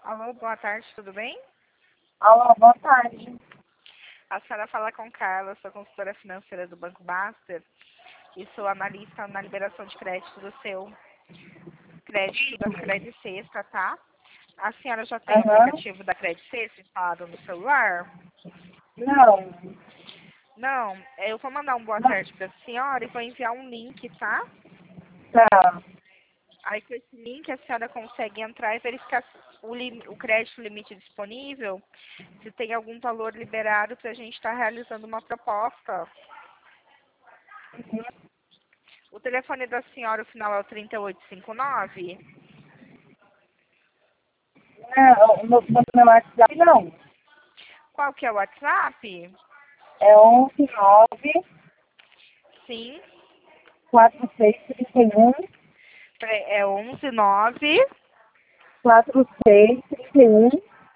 Alô, boa tarde, tudo bem? Alô, boa tarde. A senhora fala com Carla, sou consultora financeira do Banco Baster e sou analista na liberação de crédito do seu crédito da Credit Sexta, tá? A senhora já tem o Aham. aplicativo da Credit Sexta instalado no celular? Não. Não, eu vou mandar um boa Não. tarde para a senhora e vou enviar um link, tá? Tá. Aí com esse link a senhora consegue entrar e verificar o crédito limite disponível, se tem algum valor liberado para a gente estar realizando uma proposta. O telefone da senhora, o final é o 3859? Não, no meu WhatsApp não. Qual que é o WhatsApp? É 119 Sim, 4631 é 119 4631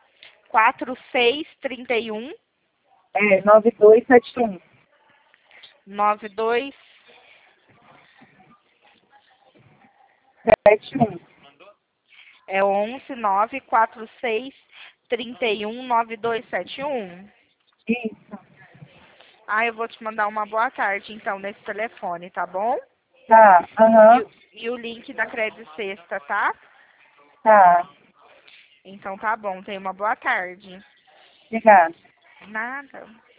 4631 9271. 92. 71. É 1194631 9271. Isso. Ah, eu vou te mandar uma boa tarde, então, nesse telefone, tá bom? Tá. E, Aham. e o link da Credit Sexta, tá? Tá. Então tá bom, tenha uma boa tarde. Obrigada. Nada.